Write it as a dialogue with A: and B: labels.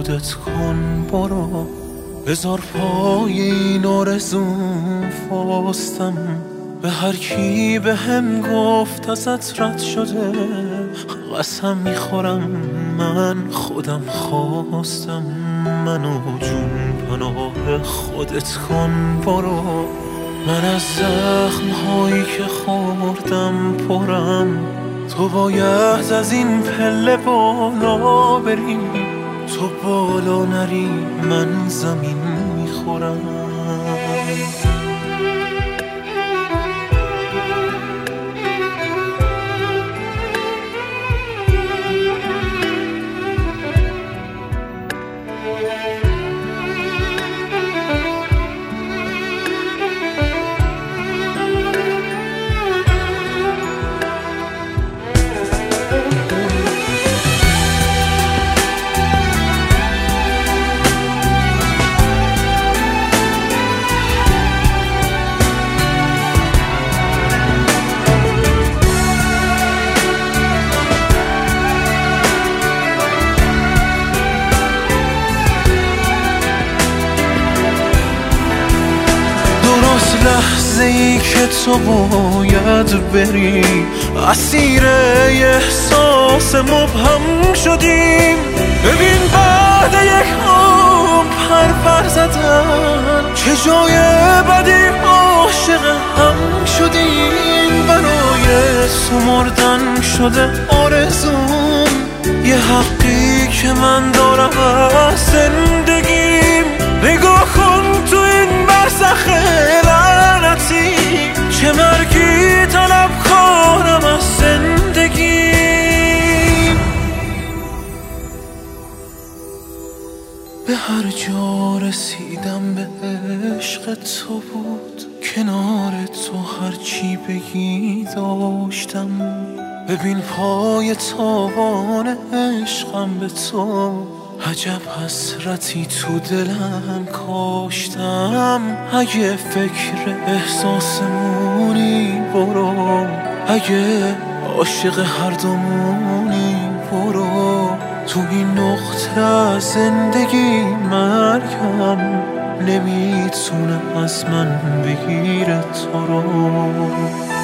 A: خودت کن برو، بذار پای این آرزوم فاستم. به هر کی به هم گفت ازت رد شده، قسم میخورم من خودم خواستم. منو جون پناه خودت کن برو، من از زخم‌هایی که خوردم پرم. تو باید از این پله بالا بری، تو بالا نری من زمین میخورم. لحظه ای که تو باید بری، اسیر احساس مبهم شدیم. ببین بعد یک عمر پر زدن، چه جای بدی عاشق هم شدیم. برای سمردن شده آرزوم، یه حقی که من دارم از زندگیم. نگاه کن تو این برزخ لعنتی، چه مرگی طلب کارم از زندگی. به هر جا رسیدم به عشق تو بود، کنار تو هرچی بگی داشتم. ببین پای تابان عشقم به تو، عجب حسرتی تو دلم کاشتم. اگه فکر احساسمونی برو، اگه عاشق هر دومونی برو. تو این نقطه از زندگی مرگم نمیتونه از من بگیره تو رو.